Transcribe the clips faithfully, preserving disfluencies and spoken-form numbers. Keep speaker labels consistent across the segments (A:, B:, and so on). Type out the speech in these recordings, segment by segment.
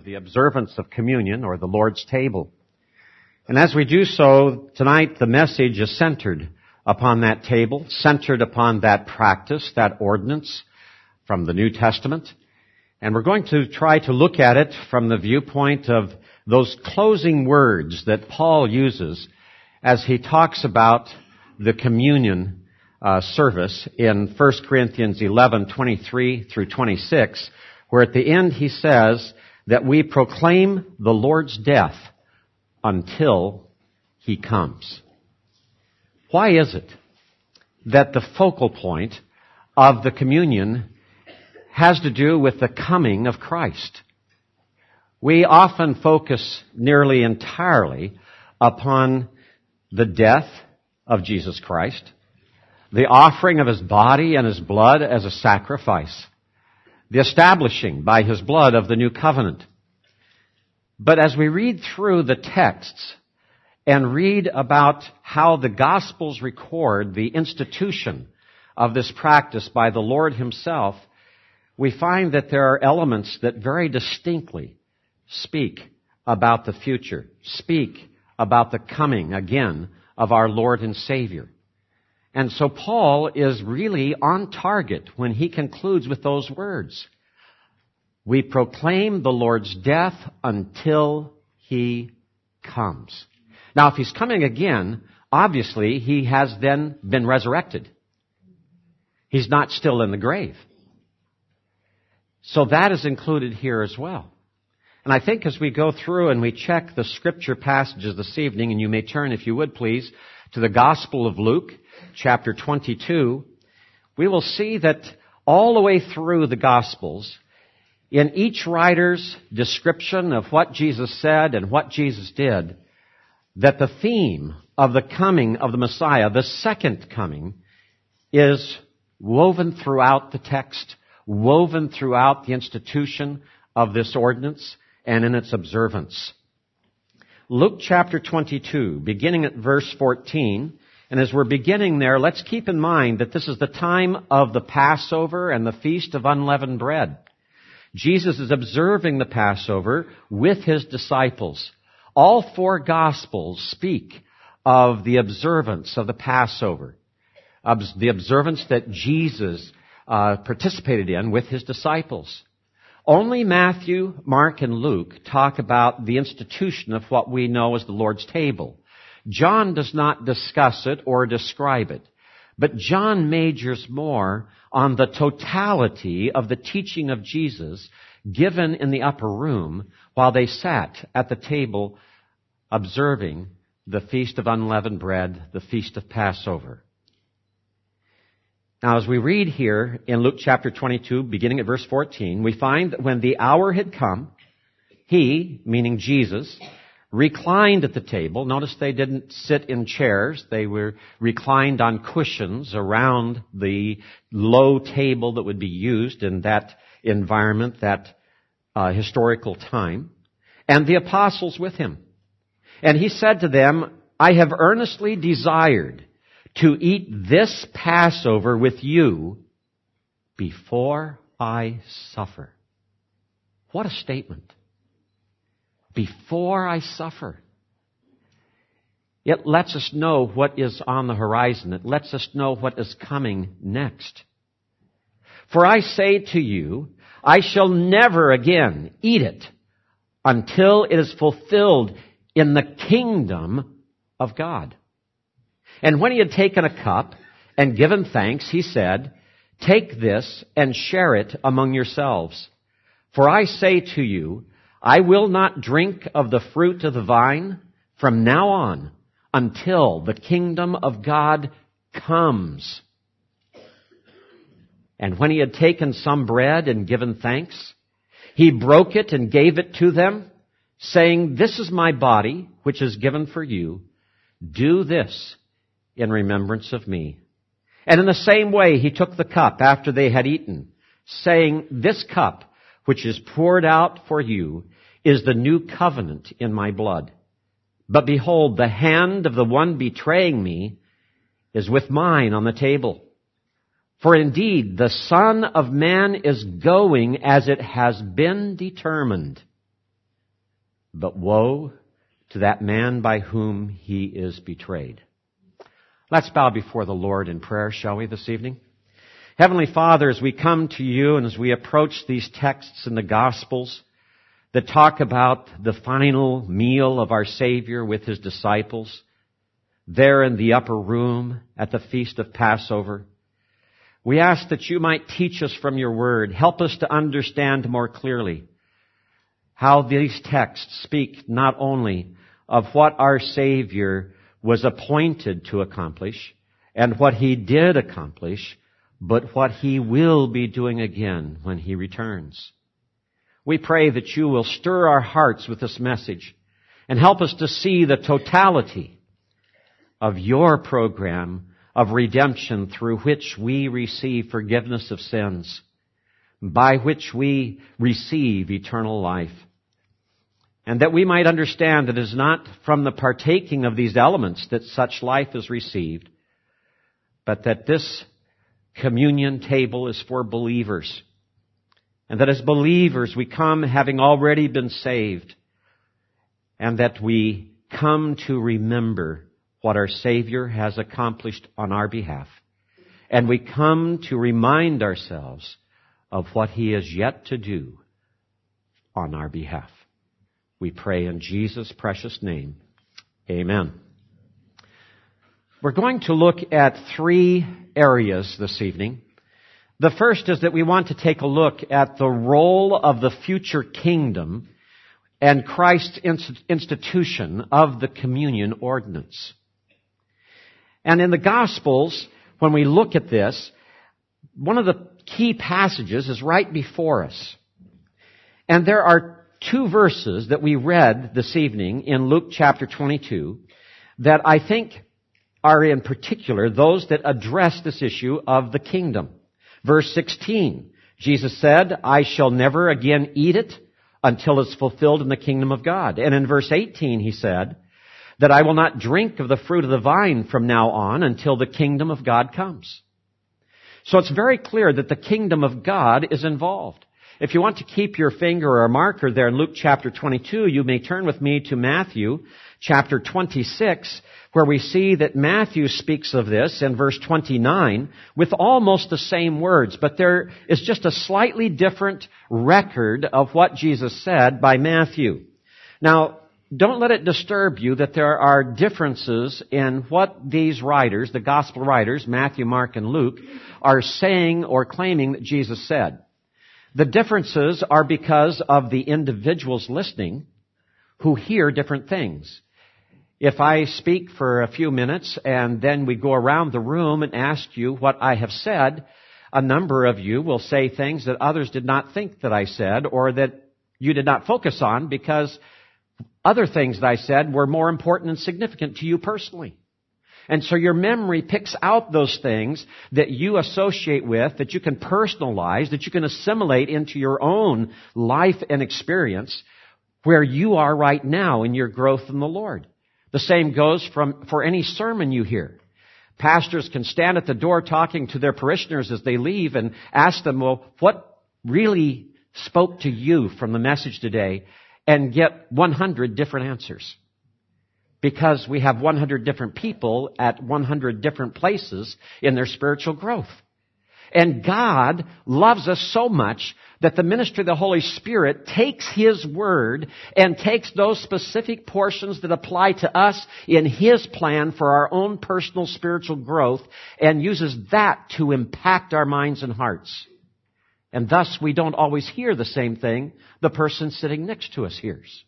A: the observance of communion, or the Lord's table. And as we do so, tonight the message is centered upon that table, centered upon that practice, that ordinance from the New Testament. And we're going to try to look at it from the viewpoint of those closing words that Paul uses as he talks about the communion uh, service in First Corinthians eleven, twenty-three through twenty-six, where at the end he says that we proclaim the Lord's death until He comes. Why is it that the focal point of the communion has to do with the coming of Christ? We often focus nearly entirely upon the death of Jesus Christ, the offering of His body and His blood as a sacrifice, the establishing by His blood of the new covenant. But as we read through the texts and read about how the Gospels record the institution of this practice by the Lord Himself, we find that there are elements that very distinctly speak about the future, speak about the coming again of our Lord and Savior. And so Paul is really on target when he concludes with those words. We proclaim the Lord's death until He comes. Now, if He's coming again, obviously He has then been resurrected. He's not still in the grave. So that is included here as well. And I think as we go through and we check the scripture passages this evening, and you may turn, if you would please, to the Gospel of Luke, chapter twenty-two, we will see that all the way through the Gospels, in each writer's description of what Jesus said and what Jesus did, that the theme of the coming of the Messiah, the second coming, is woven throughout the text, woven throughout the institution of this ordinance and in its observance. Luke chapter twenty-two, beginning at verse fourteen, and as we're beginning there, let's keep in mind that this is the time of the Passover and the Feast of Unleavened Bread. Jesus is observing the Passover with His disciples. All four Gospels speak of the observance of the Passover, the observance that Jesus uh, participated in with His disciples. Only Matthew, Mark, and Luke talk about the institution of what we know as the Lord's table. John does not discuss it or describe it, but John majors more on the totality of the teaching of Jesus given in the upper room while they sat at the table observing the Feast of Unleavened Bread, the Feast of Passover. Now, as we read here in Luke chapter twenty-two, beginning at verse fourteen, we find that when the hour had come, He, meaning Jesus, reclined at the table. Notice they didn't sit in chairs. They were reclined on cushions around the low table that would be used in that environment, that uh, historical time. And the apostles with Him. And He said to them, I have earnestly desired to eat this Passover with you before I suffer. What a statement. Before I suffer. It lets us know what is on the horizon. It lets us know what is coming next. For I say to you, I shall never again eat it until it is fulfilled in the kingdom of God. And when He had taken a cup and given thanks, He said, take this and share it among yourselves. For I say to you, I will not drink of the fruit of the vine from now on until the kingdom of God comes. And when He had taken some bread and given thanks, He broke it and gave it to them, saying, this is my body, which is given for you. Do this in remembrance of me. And in the same way, He took the cup after they had eaten, saying, this cup, which is poured out for you, is the new covenant in my blood. But behold, the hand of the one betraying me is with mine on the table. For indeed, the Son of Man is going as it has been determined. but woe to that man by whom he is betrayed. Let's bow before the Lord in prayer, shall we, this evening? Heavenly Father, as we come to you and as we approach these texts in the Gospels that talk about the final meal of our Savior with His disciples, there in the upper room at the Feast of Passover, we ask that you might teach us from your word. Help us to understand more clearly how these texts speak not only of what our Savior was appointed to accomplish and what He did accomplish, but what He will be doing again when He returns. We pray that you will stir our hearts with this message and help us to see the totality of your program of redemption through which we receive forgiveness of sins, by which we receive eternal life. And that we might understand that it is not from the partaking of these elements that such life is received, but that this communion table is for believers. And that as believers we come having already been saved, and that we come to remember what our Savior has accomplished on our behalf. And we come to remind ourselves of what He is yet to do on our behalf. We pray in Jesus' precious name. Amen. We're going to look at three areas this evening. The first is that we want to take a look at the role of the future kingdom and Christ's institution of the communion ordinance. And in the Gospels, when we look at this, one of the key passages is right before us. And there are two verses that we read this evening in Luke chapter twenty-two that I think are in particular those that address this issue of the kingdom. Verse sixteen, Jesus said, I shall never again eat it until it's fulfilled in the kingdom of God. And in verse eighteen, He said, that I will not drink of the fruit of the vine from now on until the kingdom of God comes. So it's very clear that the kingdom of God is involved. If you want to keep your finger or a marker there in Luke chapter twenty-two, you may turn with me to Matthew chapter twenty-six, where we see that Matthew speaks of this in verse twenty-nine with almost the same words, but there is just a slightly different record of what Jesus said by Matthew. Now, don't let it disturb you that there are differences in what these writers, the gospel writers, Matthew, Mark, and Luke, are saying or claiming that Jesus said. The differences are because of the individuals listening who hear different things. If I speak for a few minutes and then we go around the room and ask you what I have said, a number of you will say things that others did not think that I said or that you did not focus on because other things that I said were more important and significant to you personally. And so your memory picks out those things that you associate with, that you can personalize, that you can assimilate into your own life and experience where you are right now in your growth in the Lord. The same goes from, for any sermon you hear. Pastors can stand at the door talking to their parishioners as they leave and ask them, well, what really spoke to you from the message today? And get one hundred different answers. Because we have one hundred different people at one hundred different places in their spiritual growth. And God loves us so much that the ministry of the Holy Spirit takes His Word and takes those specific portions that apply to us in His plan for our own personal spiritual growth and uses that to impact our minds and hearts. And thus we don't always hear the same thing the person sitting next to us hears.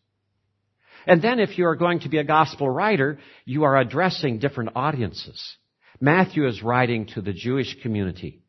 A: And then if you are going to be a gospel writer, you are addressing different audiences. Matthew is writing to the Jewish community.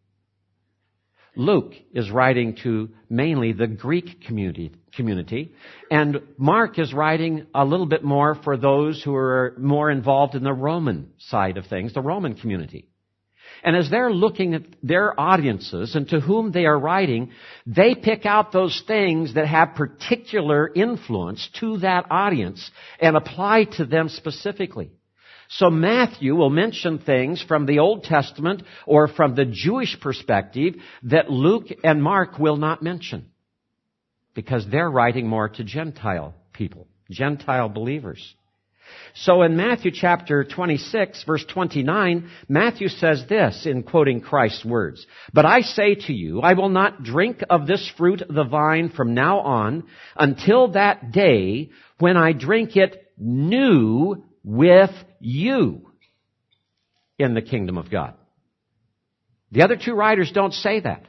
A: Luke is writing to mainly the Greek community, community. And Mark is writing a little bit more for those who are more involved in the Roman side of things, the Roman community. And as they're looking at their audiences and to whom they are writing, they pick out those things that have particular influence to that audience and apply to them specifically. So Matthew will mention things from the Old Testament or from the Jewish perspective that Luke and Mark will not mention, because they're writing more to Gentile people, Gentile believers. So in Matthew chapter twenty-six, verse twenty-nine, Matthew says this in quoting Christ's words, "But I say to you, I will not drink of this fruit of the vine from now on until that day when I drink it new with you in the kingdom of God." The other two writers don't say that.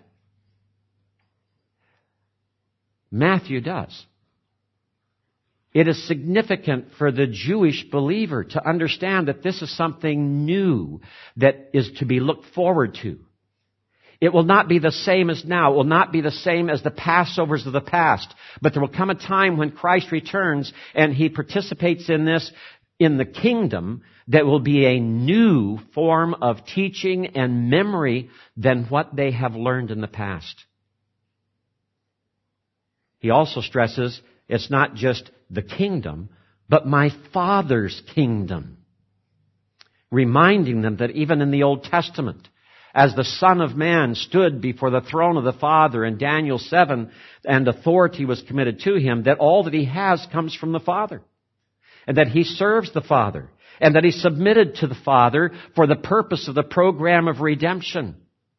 A: Matthew does. It is significant for the Jewish believer to understand that this is something new that is to be looked forward to. It will not be the same as now. It will not be the same as the Passovers of the past. But there will come a time when Christ returns and He participates in this in the kingdom that will be a new form of teaching and memory than what they have learned in the past. He also stresses it's not just the kingdom, but my Father's kingdom. Reminding them that even in the Old Testament, as the Son of Man stood before the throne of the Father in Daniel seven, and authority was committed to Him, that all that He has comes from the Father. And that He serves the Father. And that He submitted to the Father for the purpose of the program of redemption.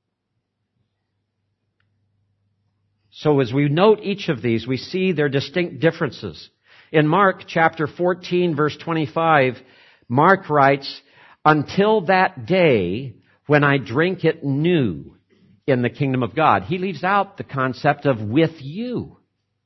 A: So as we note each of these, we see their distinct differences. In Mark chapter fourteen, verse twenty-five, Mark writes, "Until that day when I drink it new in the kingdom of God." He leaves out the concept of with you.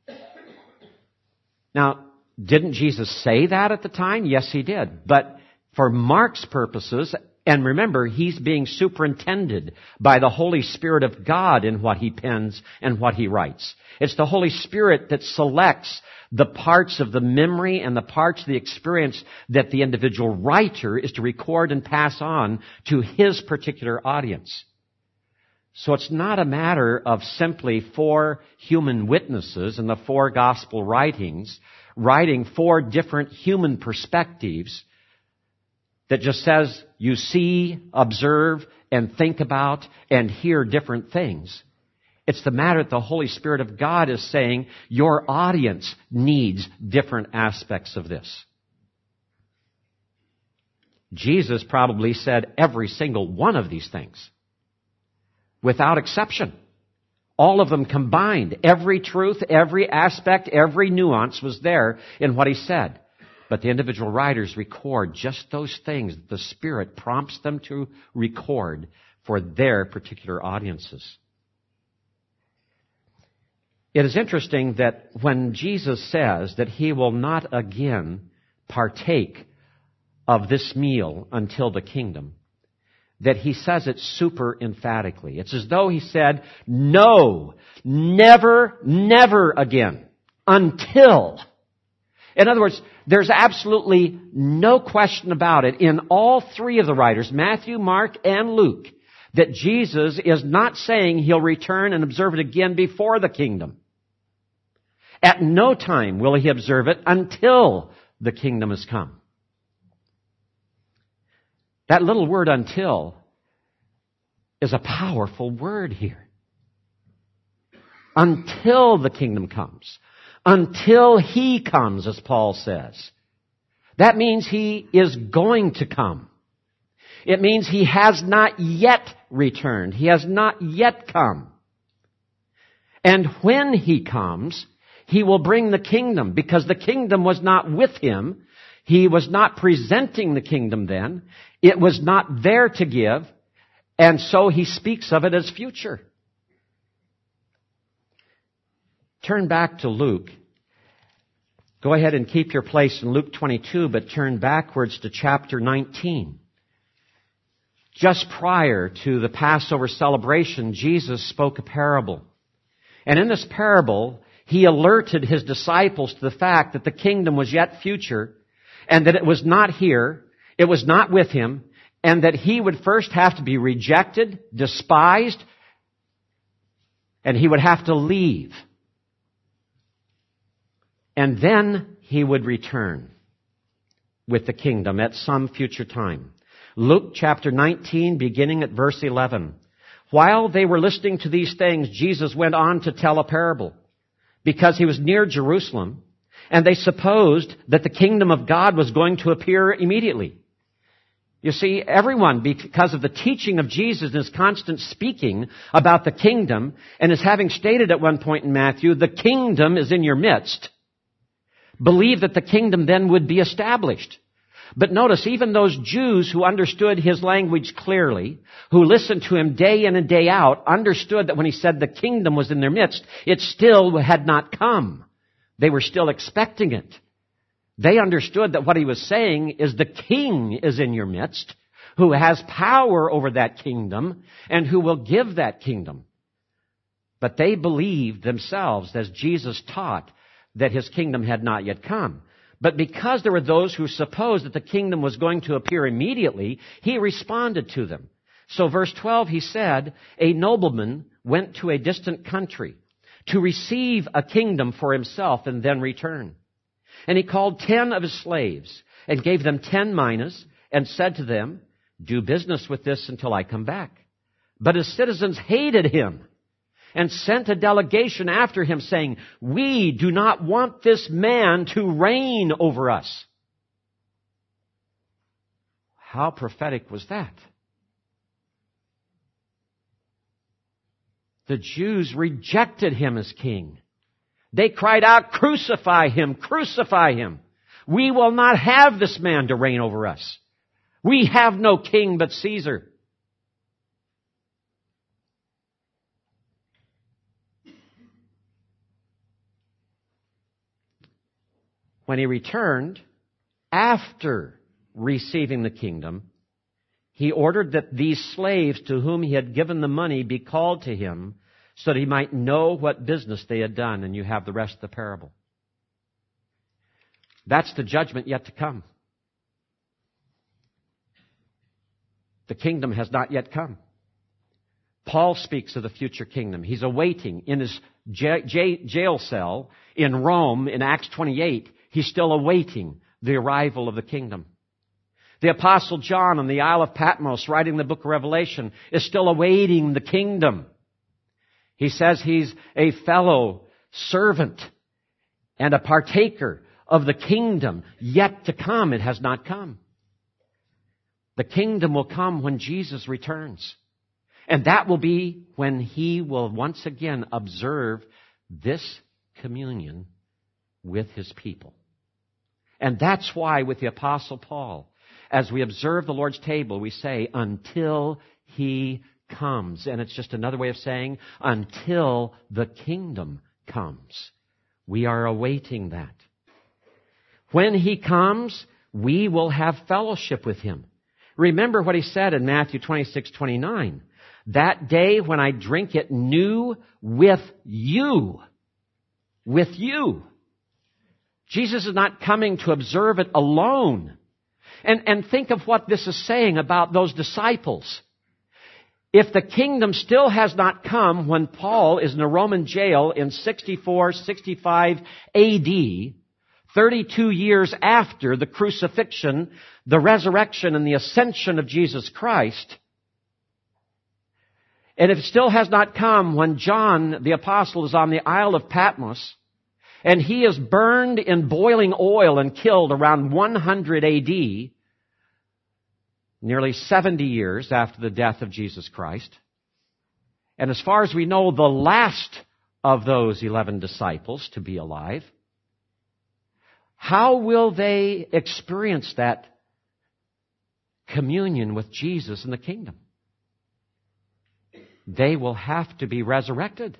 A: Now, didn't Jesus say that at the time? Yes, He did. But for Mark's purposes, and remember, he's being superintended by the Holy Spirit of God in what he pens and what he writes. It's the Holy Spirit that selects the parts of the memory and the parts of the experience that the individual writer is to record and pass on to his particular audience. So it's not a matter of simply four human witnesses in the four gospel writings writing four different human perspectives that just says you see, observe, and think about and hear different things. It's the matter that the Holy Spirit of God is saying your audience needs different aspects of this. Jesus probably said every single one of these things, without exception. All of them combined. Every truth, every aspect, every nuance was there in what He said. But the individual writers record just those things that the Spirit prompts them to record for their particular audiences. It is interesting that when Jesus says that He will not again partake of this meal until the kingdom, that He says it super emphatically. It's as though He said, no, never, never again, until. In other words, there's absolutely no question about it in all three of the writers, Matthew, Mark, and Luke, that Jesus is not saying He'll return and observe it again before the kingdom. At no time will He observe it until the kingdom has come. That little word until is a powerful word here. Until the kingdom comes. Until He comes, as Paul says. That means He is going to come. It means He has not yet returned. He has not yet come. And when He comes, He will bring the kingdom, because the kingdom was not with Him. He was not presenting the kingdom then. It was not there to give. And so He speaks of it as future. Turn back to Luke. Go ahead and keep your place in Luke twenty-two, but turn backwards to chapter nineteen. Just prior to the Passover celebration, Jesus spoke a parable. And in this parable, He alerted His disciples to the fact that the kingdom was yet future, and that it was not here, it was not with Him, and that He would first have to be rejected, despised, and He would have to leave. And then He would return with the kingdom at some future time. Luke chapter nineteen, beginning at verse eleven. While they were listening to these things, Jesus went on to tell a parable, because He was near Jerusalem, And they supposed that the kingdom of God was going to appear immediately. You see, everyone, because of the teaching of Jesus and his constant speaking about the kingdom, and as having stated at one point in Matthew, the kingdom is in your midst, believed that the kingdom then would be established. But notice, even those Jews who understood his language clearly, who listened to him day in and day out, understood that when he said the kingdom was in their midst, it still had not come. They were still expecting it. They understood that what he was saying is the king is in your midst, who has power over that kingdom, and who will give that kingdom. But they believed themselves, as Jesus taught, that his kingdom had not yet come. But because there were those who supposed that the kingdom was going to appear immediately, he responded to them. So verse twelve, he said, a nobleman went to a distant country to receive a kingdom for himself and then return. And he called ten of his slaves and gave them ten minas and said to them, do business with this until I come back. But his citizens hated him and sent a delegation after him saying, we do not want this man to reign over us. How prophetic was that? The Jews rejected him as king. They cried out, crucify him, crucify him. We will not have this man to reign over us. We have no king but Caesar. When he returned, after receiving the kingdom, he ordered that these slaves to whom he had given the money be called to him so that he might know what business they had done. And you have the rest of the parable. That's the judgment yet to come. The kingdom has not yet come. Paul speaks of the future kingdom. He's awaiting in his j- j- jail cell in Rome in Acts twenty-eight. He's still awaiting the arrival of the kingdom. The Apostle John on the Isle of Patmos, writing the book of Revelation, is still awaiting the kingdom. He says he's a fellow servant and a partaker of the kingdom yet to come. It has not come. The kingdom will come when Jesus returns. And that will be when he will once again observe this communion with his people. And that's why with the Apostle Paul, as we observe the Lord's table, we say, until he comes. And it's just another way of saying, until the kingdom comes. We are awaiting that. When he comes, we will have fellowship with him. Remember what he said in Matthew twenty-six twenty-nine. That day when I drink it new with you. With you. Jesus is not coming to observe it alone. And, and think of what this is saying about those disciples. If the kingdom still has not come when Paul is in a Roman jail in sixty-four sixty-five A D, thirty-two years after the crucifixion, the resurrection, and the ascension of Jesus Christ, and if it still has not come when John the Apostle is on the Isle of Patmos, and he is burned in boiling oil and killed around one hundred A D, nearly seventy years after the death of Jesus Christ. And as far as we know, the last of those eleven disciples to be alive. How will they experience that communion with Jesus in the kingdom? They will have to be resurrected.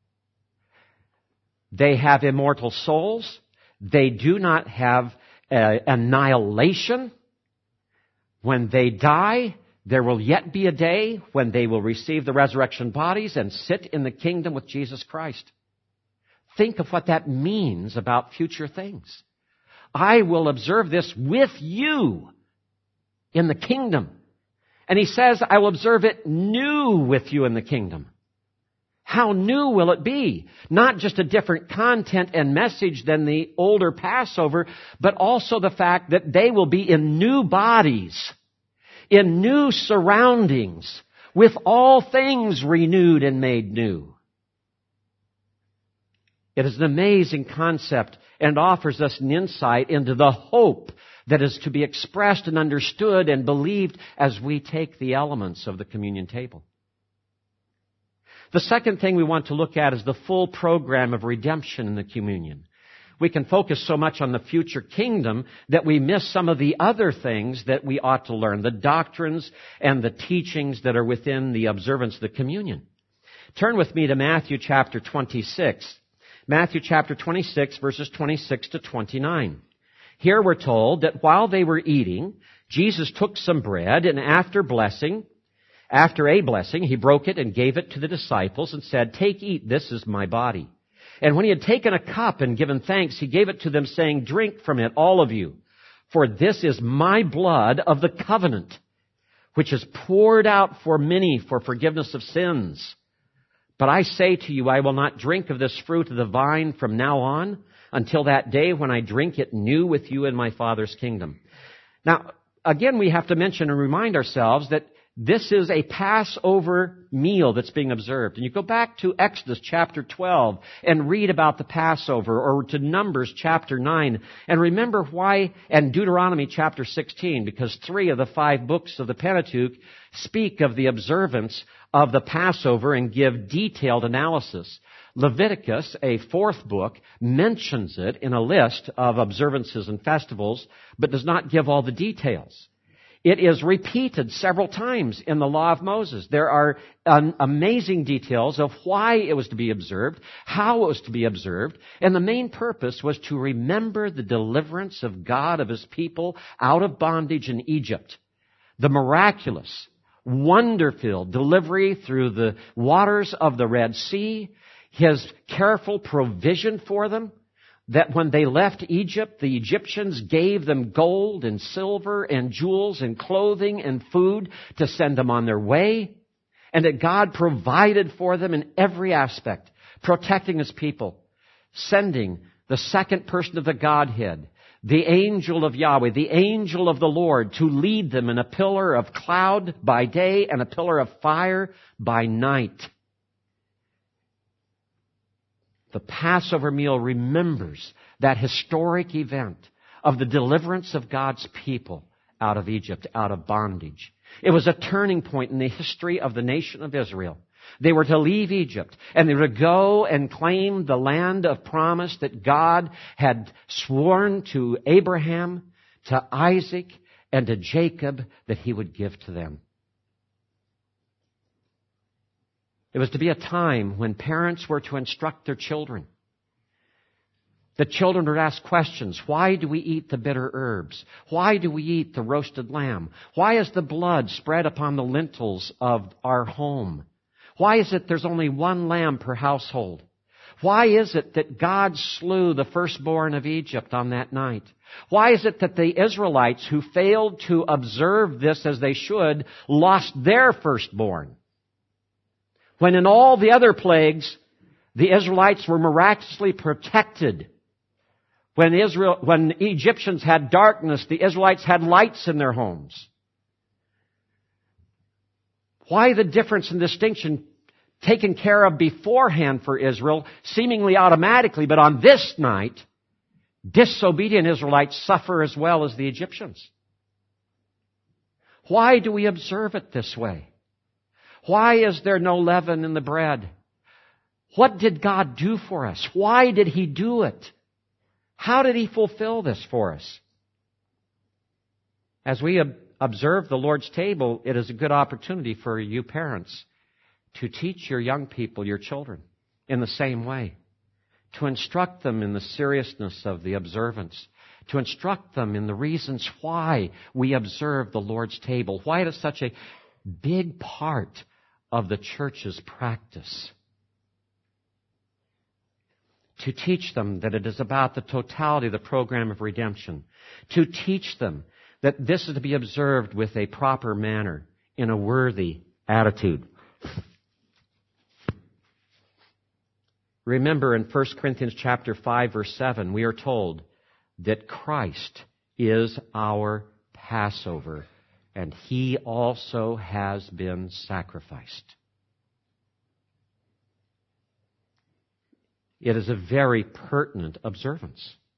A: They have immortal souls. They do not have uh, annihilation. When they die, there will yet be a day when they will receive the resurrection bodies and sit in the kingdom with Jesus Christ. Think of what that means about future things. I will observe this with you in the kingdom. And he says, I will observe it new with you in the kingdom. How new will it be? Not just a different content and message than the older Passover, but also the fact that they will be in new bodies, in new surroundings, with all things renewed and made new. It is an amazing concept and offers us an insight into the hope that is to be expressed and understood and believed as we take the elements of the communion table. The second thing we want to look at is the full program of redemption in the communion. We can focus so much on the future kingdom that we miss some of the other things that we ought to learn, the doctrines and the teachings that are within the observance of the communion. Turn with me to Matthew chapter twenty-six. Matthew chapter twenty-six, verses twenty-six to twenty-nine. Here we're told that while they were eating, Jesus took some bread, and after blessing, after a blessing, he broke it and gave it to the disciples and said, "Take, eat, this is my body." And when he had taken a cup and given thanks, he gave it to them, saying, "Drink from it, all of you, for this is my blood of the covenant, which is poured out for many for forgiveness of sins. But I say to you, I will not drink of this fruit of the vine from now on until that day when I drink it new with you in my Father's kingdom." Now, again, we have to mention and remind ourselves that this is a Passover meal that's being observed. And you go back to Exodus chapter twelve and read about the Passover, or to Numbers chapter nine, and remember why, and Deuteronomy chapter sixteen, because three of the five books of the Pentateuch speak of the observance of the Passover and give detailed analysis. Leviticus, a fourth book, mentions it in a list of observances and festivals, but does not give all the details. It is repeated several times in the law of Moses. There are um, amazing details of why it was to be observed, how it was to be observed, and the main purpose was to remember the deliverance of God of His people out of bondage in Egypt. The miraculous, wonder-filled delivery through the waters of the Red Sea, His careful provision for them, that when they left Egypt, the Egyptians gave them gold and silver and jewels and clothing and food to send them on their way, and that God provided for them in every aspect, protecting His people, sending the second person of the Godhead, the angel of Yahweh, the angel of the Lord, to lead them in a pillar of cloud by day and a pillar of fire by night. The Passover meal remembers that historic event of the deliverance of God's people out of Egypt, out of bondage. It was a turning point in the history of the nation of Israel. They were to leave Egypt, and they were to go and claim the land of promise that God had sworn to Abraham, to Isaac, and to Jacob that He would give to them. It was to be a time when parents were to instruct their children. The children would ask questions. Why do we eat the bitter herbs? Why do we eat the roasted lamb? Why is the blood spread upon the lintels of our home? Why is it there's only one lamb per household? Why is it that God slew the firstborn of Egypt on that night? Why is it that the Israelites who failed to observe this as they should lost their firstborn? When in all the other plagues, the Israelites were miraculously protected. When Israel, when Egyptians had darkness, the Israelites had lights in their homes. Why the difference and distinction taken care of beforehand for Israel, seemingly automatically, but on this night, disobedient Israelites suffer as well as the Egyptians? Why do we observe it this way? Why is there no leaven in the bread? What did God do for us? Why did He do it? How did He fulfill this for us? As we observe the Lord's table, it is a good opportunity for you parents to teach your young people, your children, in the same way. To instruct them in the seriousness of the observance. To instruct them in the reasons why we observe the Lord's table. Why it is such a big part of the church's practice. To teach them that it is about the totality of the program of redemption. To teach them that this is to be observed with a proper manner, in a worthy attitude. Remember in First Corinthians chapter five, verse seven, we are told that Christ is our Passover, and He also has been sacrificed. It is a very pertinent observance.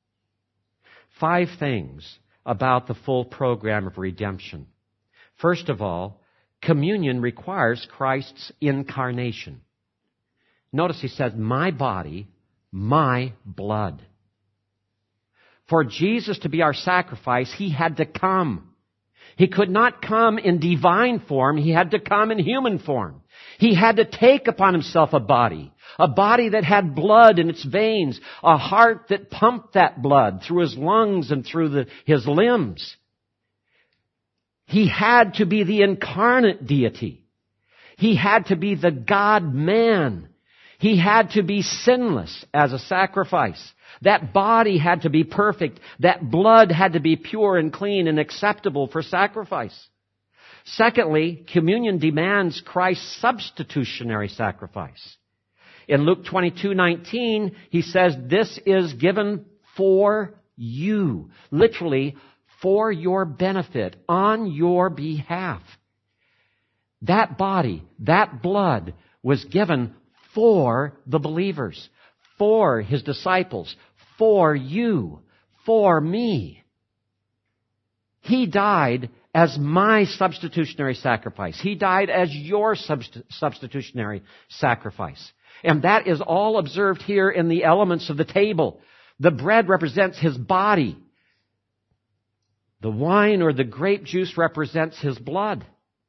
A: five things about the full program of redemption. First of all, communion requires Christ's incarnation. Notice he says, my body, my blood. For Jesus to be our sacrifice, he had to come. He could not come in divine form. He had to come in human form. He had to take upon himself a body, a body that had blood in its veins, a heart that pumped that blood through his lungs and through the, his limbs. He had to be the incarnate deity. He had to be the God-man. He had to be sinless as a sacrifice. That body had to be perfect. That blood had to be pure and clean and acceptable for sacrifice. Secondly, communion demands Christ's substitutionary sacrifice. In Luke twenty-two nineteen, he says, this is given for you. Literally, for your benefit, on your behalf. That body, that blood was given for the believers, for his disciples, for you, for me. He died as my substitutionary sacrifice. He died as your subst- substitutionary sacrifice. And that is all observed here in the elements of the table. The bread represents his body. The wine or the grape juice represents his blood.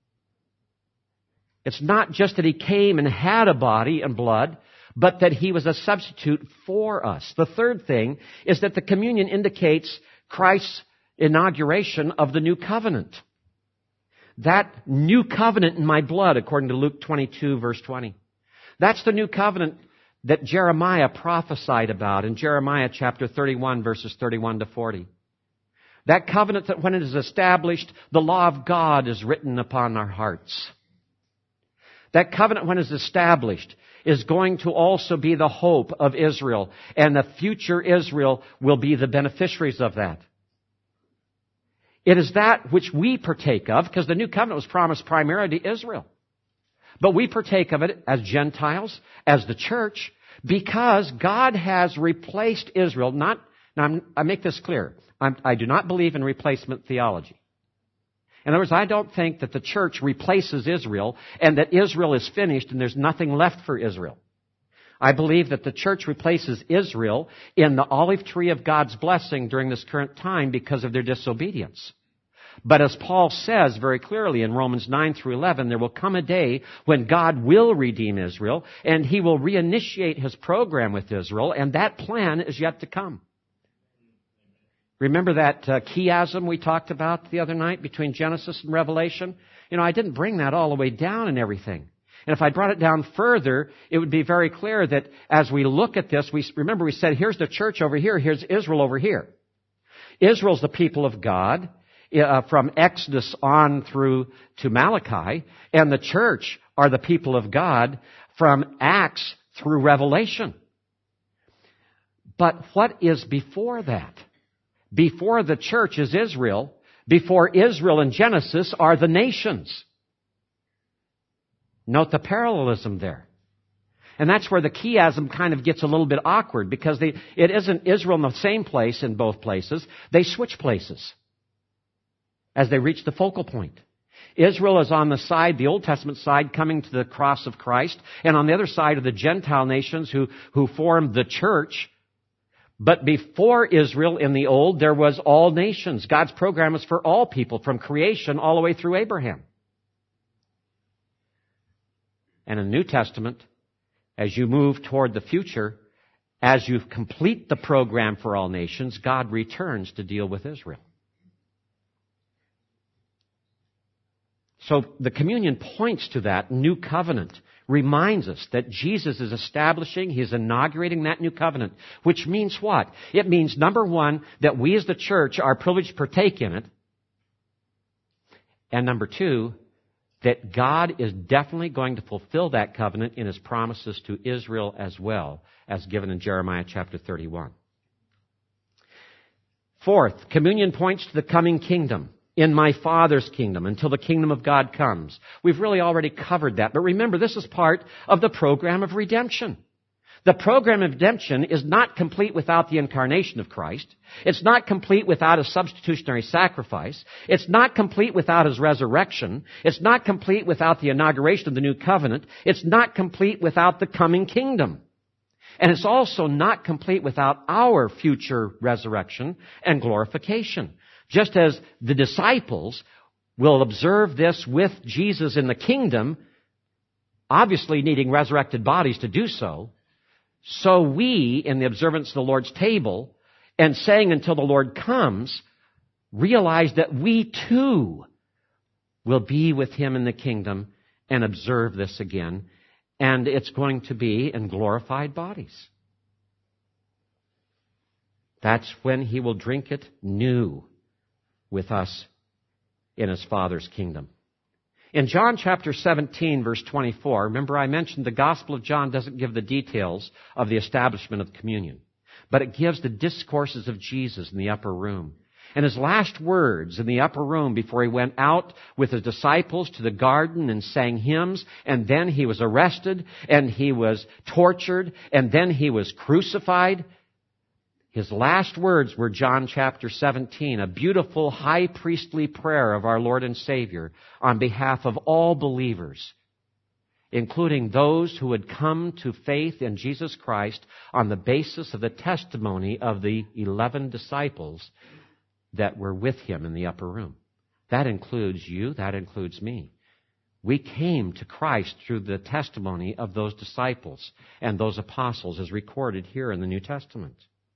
A: It's not just that he came and had a body and blood, but that he was a substitute for us. The third thing is that the communion indicates Christ's inauguration of the new covenant. That new covenant in my blood, according to Luke twenty-two, verse twenty. That's the new covenant that Jeremiah prophesied about in Jeremiah chapter thirty-one, verses thirty-one to forty. That covenant that when it is established, the law of God is written upon our hearts. That covenant when it is established is going to also be the hope of Israel, and the future Israel will be the beneficiaries of that. It is that which we partake of, because the new covenant was promised primarily to Israel. But we partake of it as Gentiles, as the church, because God has replaced Israel. Not, now I'm, I make this clear. I'm, I do not believe in replacement theology. In other words, I don't think that the church replaces Israel and that Israel is finished and there's nothing left for Israel. I believe that the church replaces Israel in the olive tree of God's blessing during this current time because of their disobedience. But as Paul says very clearly in Romans nine through eleven, there will come a day when God will redeem Israel and he will reinitiate his program with Israel, and that plan is yet to come. Remember that uh, chiasm we talked about the other night between Genesis and Revelation? You know, I didn't bring that all the way down and everything. And if I brought it down further, it would be very clear that as we look at this, we remember we said, here's the church over here, here's Israel over here. Israel's the people of God uh, from Exodus on through to Malachi, and the church are the people of God from Acts through Revelation. But what is before that? Before the church is Israel. Before Israel in Genesis are the nations. Note the parallelism there. And that's where the chiasm kind of gets a little bit awkward, because they, it isn't Israel in the same place in both places. They switch places as they reach the focal point. Israel is on the side, the Old Testament side, coming to the cross of Christ, and on the other side are the Gentile nations who, who formed the church. But before Israel in the Old, there was all nations. God's program was for all people from creation all the way through Abraham. And in the New Testament, as you move toward the future, as you complete the program for all nations, God returns to deal with Israel. So the communion points to that new covenant, reminds us that Jesus is establishing, He's inaugurating that new covenant, which means what? It means, number one, that we as the church are privileged to partake in it. And number two, that God is definitely going to fulfill that covenant in His promises to Israel as well, as given in Jeremiah chapter thirty-one. Fourth, communion points to the coming kingdom. In my Father's kingdom, until the kingdom of God comes. We've really already covered that. But remember, this is part of the program of redemption. The program of redemption is not complete without the incarnation of Christ. It's not complete without a substitutionary sacrifice. It's not complete without His resurrection. It's not complete without the inauguration of the new covenant. It's not complete without the coming kingdom. And it's also not complete without our future resurrection and glorification. Just as the disciples will observe this with Jesus in the kingdom, obviously needing resurrected bodies to do so, so we, in the observance of the Lord's table, and saying until the Lord comes, realize that we too will be with Him in the kingdom and observe this again. And it's going to be in glorified bodies. That's when He will drink it new with us in His Father's kingdom. In John chapter seventeen, verse twenty-four, remember I mentioned the Gospel of John doesn't give the details of the establishment of communion, but it gives the discourses of Jesus in the upper room. And His last words in the upper room before He went out with His disciples to the garden and sang hymns, and then He was arrested, and He was tortured, and then He was crucified. His last words were John chapter seventeen, a beautiful high priestly prayer of our Lord and Savior on behalf of all believers, including those who had come to faith in Jesus Christ on the basis of the testimony of the eleven disciples that were with Him in the upper room. That includes you, that includes me. We came to Christ through the testimony of those disciples and those apostles as recorded here in the New Testament.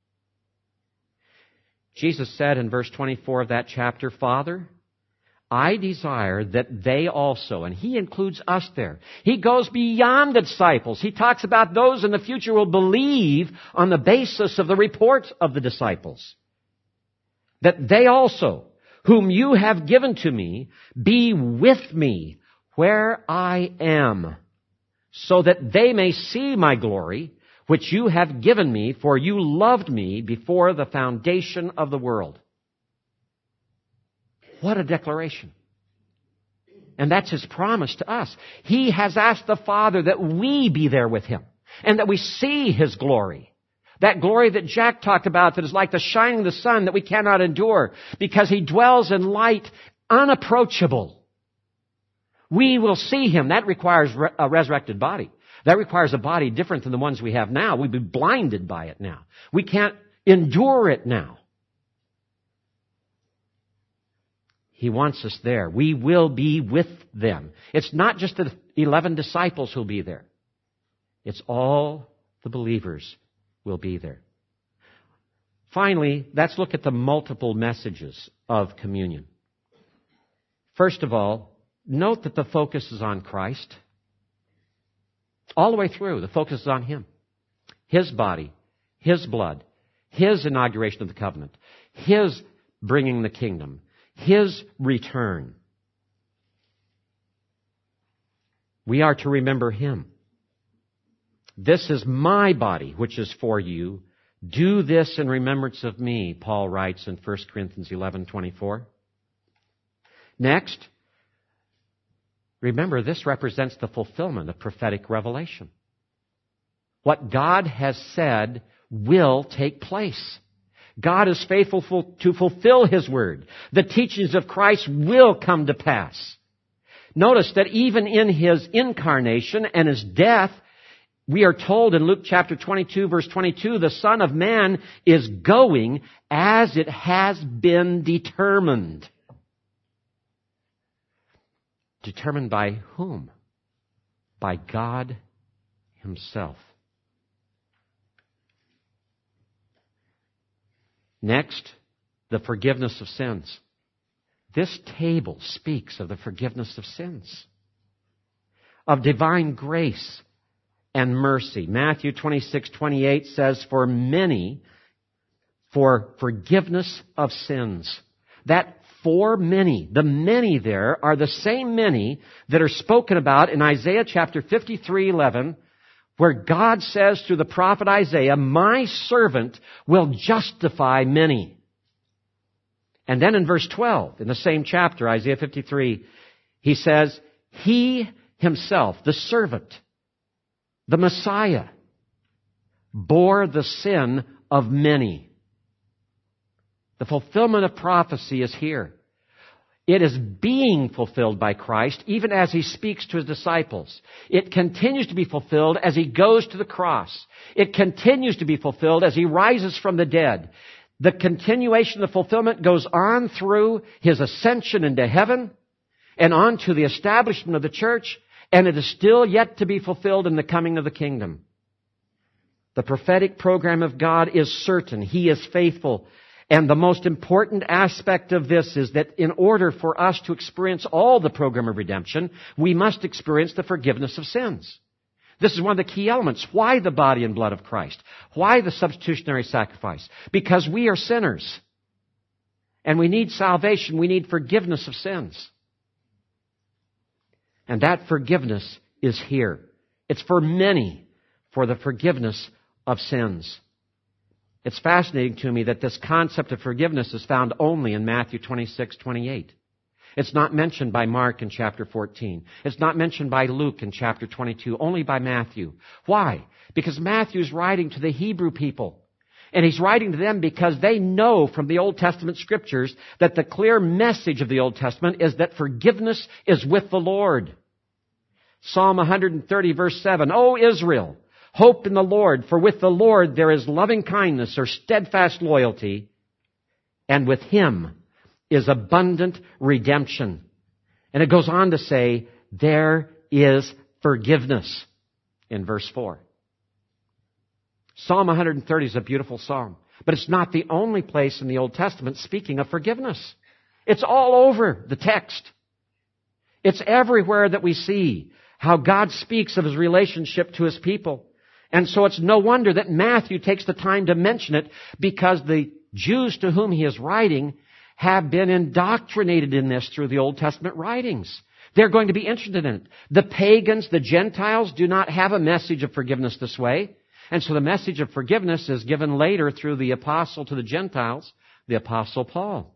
A: Jesus said in verse twenty-four of that chapter, Father, I desire that they also, and He includes us there. He goes beyond the disciples. He talks about those in the future who will believe on the basis of the report of the disciples. That they also, whom You have given to Me, be with Me where I am, so that they may see My glory, which You have given Me, for You loved Me before the foundation of the world. What a declaration. And that's His promise to us. He has asked the Father that we be there with Him, and that we see His glory. That glory that Jack talked about that is like the shining of the sun that we cannot endure, because He dwells in light unapproachable. We will see Him. That requires a resurrected body. That requires a body different than the ones we have now. We'd be blinded by it now. We can't endure it now. He wants us there. We will be with them. It's not just the eleven disciples who'll be there. It's all the believers will be there. Finally, let's look at the multiple messages of communion. First of all, note that the focus is on Christ. All the way through, the focus is on Him. His body, His blood, His inauguration of the covenant, His bringing the kingdom, His return. We are to remember Him. This is My body, which is for you. Do this in remembrance of Me, Paul writes in First Corinthians eleven twenty-four. Next, remember, this represents the fulfillment of prophetic revelation. What God has said will take place. God is faithful to fulfill His word. The teachings of Christ will come to pass. Notice that even in His incarnation and His death, we are told in Luke chapter twenty-two, verse twenty-two, the Son of Man is going as it has been determined. Determined by whom? By God Himself. Next, the forgiveness of sins. This table speaks of the forgiveness of sins, of divine grace and mercy. Matthew twenty-six twenty-eight says, for many, for forgiveness of sins. That for many, the many there are the same many that are spoken about in Isaiah chapter fifty-three eleven, where God says through the prophet Isaiah, my servant will justify many. And then in verse twelve, in the same chapter, Isaiah fifty-three, He says, He Himself, the servant, the Messiah, bore the sin of many. The fulfillment of prophecy is here. It is being fulfilled by Christ even as He speaks to His disciples. It continues to be fulfilled as He goes to the cross. It continues to be fulfilled as He rises from the dead. The continuation of the fulfillment goes on through His ascension into heaven and on to the establishment of the church, and it is still yet to be fulfilled in the coming of the kingdom. The prophetic program of God is certain. He is faithful. And the most important aspect of this is that in order for us to experience all the program of redemption, we must experience the forgiveness of sins. This is one of the key elements. Why the body and blood of Christ? Why the substitutionary sacrifice? Because we are sinners. And we need salvation. We need forgiveness of sins. And that forgiveness is here. It's for many, for the forgiveness of sins. It's fascinating to me that this concept of forgiveness is found only in Matthew twenty-six twenty-eight. It's not mentioned by Mark in chapter fourteen. It's not mentioned by Luke in chapter twenty-two, only by Matthew. Why? Because Matthew's writing to the Hebrew people. And he's writing to them because they know from the Old Testament scriptures that the clear message of the Old Testament is that forgiveness is with the Lord. Psalm one thirty verse seven, O Israel, hope in the Lord, for with the Lord there is loving kindness or steadfast loyalty, and with Him is abundant redemption. And it goes on to say, there is forgiveness in verse four. Psalm one thirty is a beautiful psalm, but it's not the only place in the Old Testament speaking of forgiveness. It's all over the text. It's everywhere that we see how God speaks of His relationship to His people. And so it's no wonder that Matthew takes the time to mention it, because the Jews to whom he is writing have been indoctrinated in this through the Old Testament writings. They're going to be interested in it. The pagans, the Gentiles, do not have a message of forgiveness this way. And so the message of forgiveness is given later through the apostle to the Gentiles, the Apostle Paul.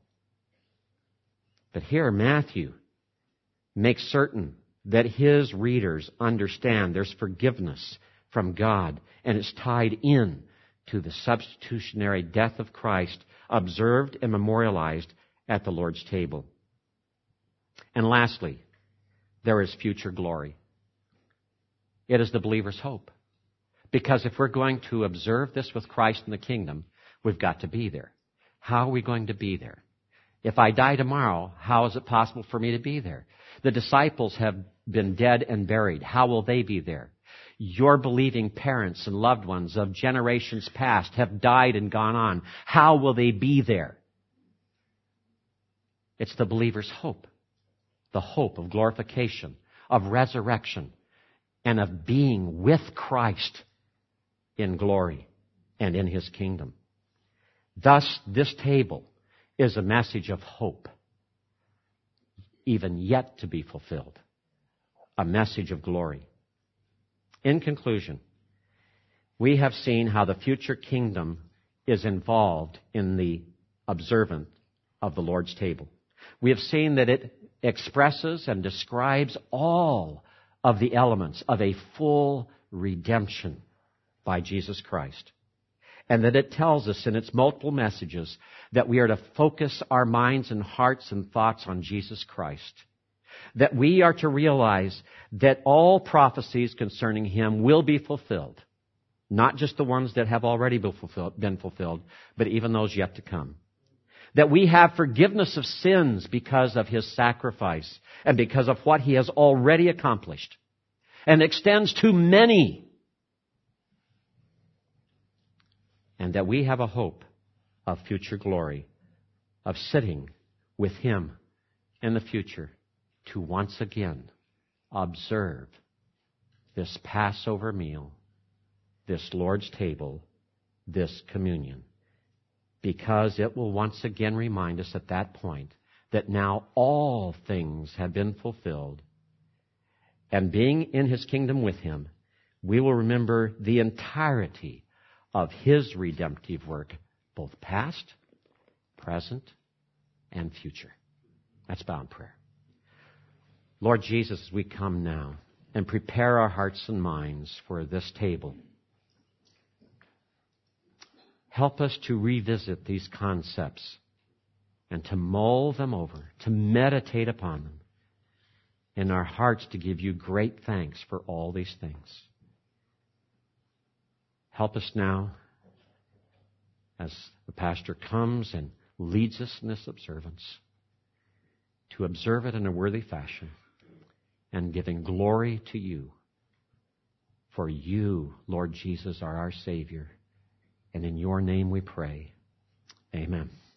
A: But here Matthew makes certain that his readers understand there's forgiveness from God, and it's tied in to the substitutionary death of Christ, observed and memorialized at the Lord's table. And lastly, there is future glory. It is the believer's hope. Because if we're going to observe this with Christ in the kingdom, we've got to be there. How are we going to be there? If I die tomorrow, how is it possible for me to be there? The disciples have been dead and buried. How will they be there? Your believing parents and loved ones of generations past have died and gone on. How will they be there? It's the believer's hope. The hope of glorification, of resurrection, and of being with Christ in glory and in His kingdom. Thus, this table is a message of hope, even yet to be fulfilled. A message of glory. In conclusion, we have seen how the future kingdom is involved in the observance of the Lord's table. We have seen that it expresses and describes all of the elements of a full redemption by Jesus Christ. And that it tells us in its multiple messages that we are to focus our minds and hearts and thoughts on Jesus Christ. That we are to realize that all prophecies concerning Him will be fulfilled. Not just the ones that have already been fulfilled, been fulfilled, but even those yet to come. That we have forgiveness of sins because of His sacrifice and because of what He has already accomplished. And extends to many. And that we have a hope of future glory, of sitting with Him in the future to once again observe this Passover meal, this Lord's table, this communion. Because it will once again remind us at that point that now all things have been fulfilled. And being in His kingdom with Him, we will remember the entirety of His redemptive work, both past, present, and future. Let's bow in prayer. Lord Jesus, as we come now and prepare our hearts and minds for this table, Help us to revisit these concepts and to mull them over, to meditate upon them, in our hearts to give you great thanks for all these things. Help us now as the pastor comes and leads us in this observance to observe it in a worthy fashion and giving glory to you. For you, Lord Jesus, are our Savior. And in your name we pray. Amen.